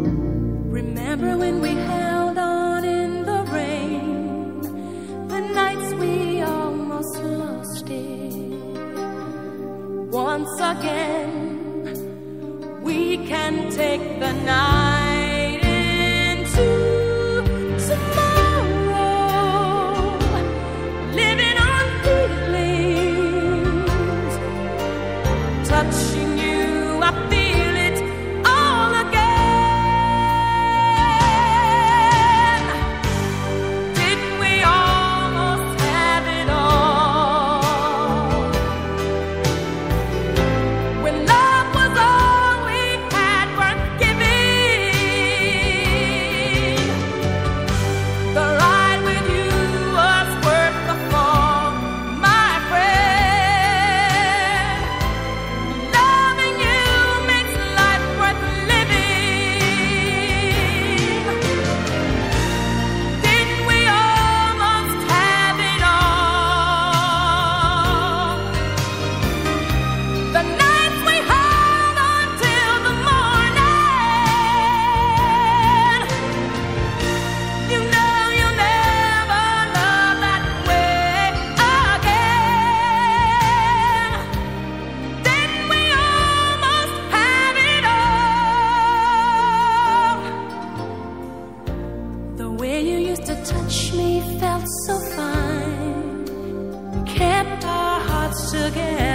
Remember when we held on in the rain, the nights we almost lost it. Once again, we can take the night into tomorrow, living on feelings, touching you, I feel it all again. Didn't we almost have it all? When love was all we had worth giving, the ride with you was worth the fall, my friend. Loving you makes life worth living. Didn't we almost have it all? The nights we held on till the morning. You know you'll never love that way again. Didn't we almost have it all? The way you used to touch me felt so fine. Kept our hearts together.